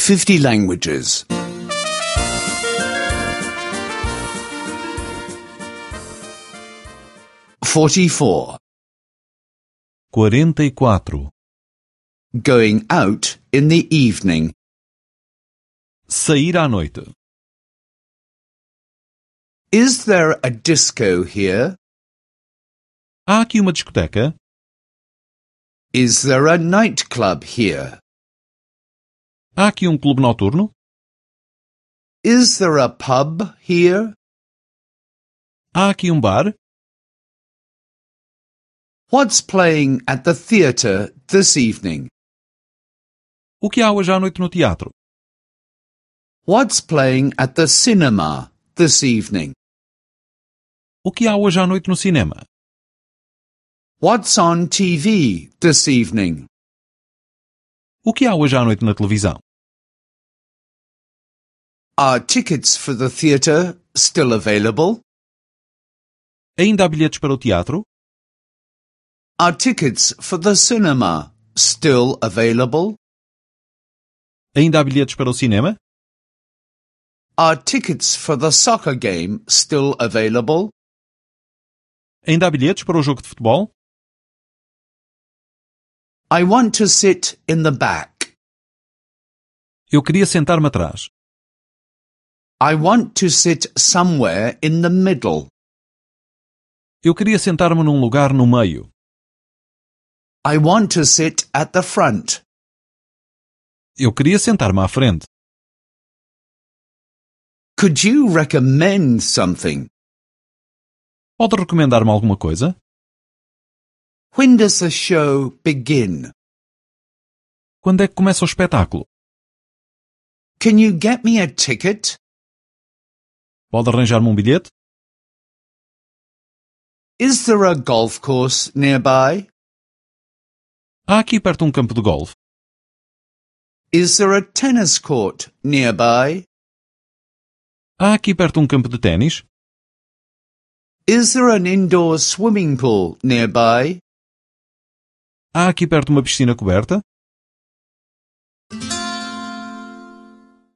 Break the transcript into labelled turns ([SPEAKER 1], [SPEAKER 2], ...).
[SPEAKER 1] 50 languages. 44.
[SPEAKER 2] 44.
[SPEAKER 1] Going out in the evening.
[SPEAKER 2] Sair à noite.
[SPEAKER 1] Is there a disco here?
[SPEAKER 2] Há aqui uma discoteca?
[SPEAKER 1] Is there a nightclub here?
[SPEAKER 2] Há aqui um clube noturno?
[SPEAKER 1] Is there a pub here?
[SPEAKER 2] Há aqui um bar?
[SPEAKER 1] What's playing at the theatre this evening?
[SPEAKER 2] O que há hoje à noite no teatro?
[SPEAKER 1] What's playing at the cinema this evening?
[SPEAKER 2] O que há hoje à noite no cinema?
[SPEAKER 1] What's on TV this evening?
[SPEAKER 2] O que há hoje à noite na televisão?
[SPEAKER 1] Are tickets for the theatre still available?
[SPEAKER 2] Ainda há bilhetes para o teatro?
[SPEAKER 1] Are tickets for the cinema still available?
[SPEAKER 2] Ainda há bilhetes para o cinema?
[SPEAKER 1] Are tickets for the soccer game still available?
[SPEAKER 2] Ainda há bilhetes para o jogo de futebol?
[SPEAKER 1] I want to sit in the back.
[SPEAKER 2] Eu queria sentar-me atrás.
[SPEAKER 1] I want to sit somewhere in the middle.
[SPEAKER 2] Eu queria sentar-me num lugar no meio.
[SPEAKER 1] I want to sit at the front.
[SPEAKER 2] Eu queria sentar-me à frente.
[SPEAKER 1] Could you recommend something?
[SPEAKER 2] Pode recomendar-me alguma coisa?
[SPEAKER 1] When does the show begin?
[SPEAKER 2] Quando é que começa o espetáculo?
[SPEAKER 1] Can you get me a ticket?
[SPEAKER 2] Pode arranjar-me um bilhete?
[SPEAKER 1] Is there a golf course nearby?
[SPEAKER 2] Há aqui perto um campo de golfe.
[SPEAKER 1] Is there a tennis court nearby?
[SPEAKER 2] Há aqui perto um campo de ténis.
[SPEAKER 1] Is there an indoor swimming pool nearby?
[SPEAKER 2] Há aqui perto uma piscina coberta.